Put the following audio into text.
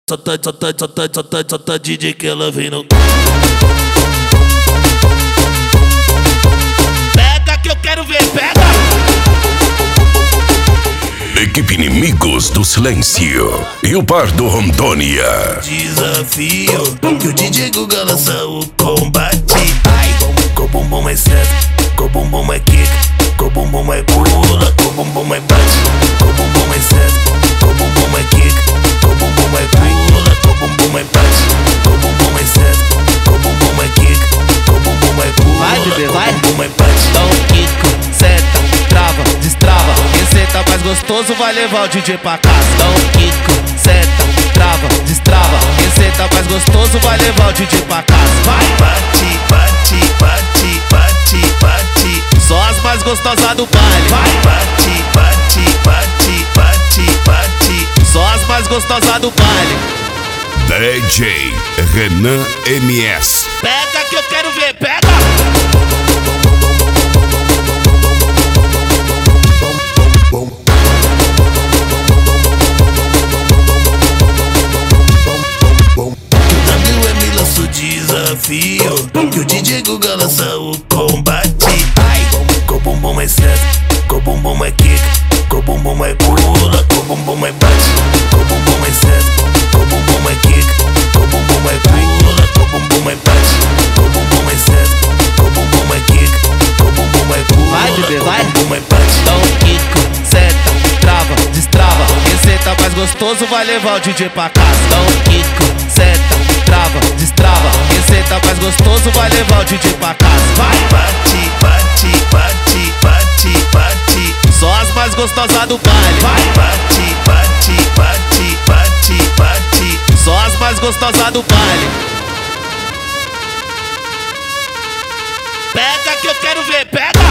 Só tá DJ que ela vem no... Pega que eu quero ver, pega! Equipe Inimigos do Silêncio e o Pardo Rondônia. Desafio que o DJ Guga lança o combate. Ai, com bumbum é certo, com bumbum é kick, com bumbum é pula, com bumbum é bate, com bumbum é certo, com bumbum é kick, com bumbum é pula, com bumbum é bate, com bumbum é certo, com bumbum é kick, com bumbum é pula, vai, bebê, vai. com bumbum é bate. Dá um quico, senta, trava, destrava. Quem senta mais gostoso vai levar o DJ pra casa. Dá um quico, senta, trava, destrava. Quem senta mais gostoso vai levar o DJ pra casa. Vai, Bate, bate, bate, bate, bate. só as mais gostosas do baile. Vai, bate, bate, bate, bate, bate. Só as mais gostosas do baile. DJ Renan MS. Pega que eu quero ver, pega! WM lança o desafio que o DJ Guga lança o combate. Ai, com bumbum é certo, com bumbum é kick, com bumbum é pula, com bumbum é bate, com bumbum é certo, com bumbum é kick, com bumbum é pula, com bumbum é bate, com bumbum é certo, com bumbum é kick, com bumbum é pula, Vai, bebê, vai. com bumbum é bate. Dá um quico, senta, trava, destrava. Quem senta mais gostoso vai levar o DJ pra casa. Dá um quico, senta, trava, destrava. Quem senta mais gostoso vai levar o DJ pra casa. Vai, bate, bate, bate, bate, bate. Só as mais gostosas do baile. Vai, bate, bate, bate, bate, bate. Só as mais gostosas do baile. Pega que eu quero ver, pega!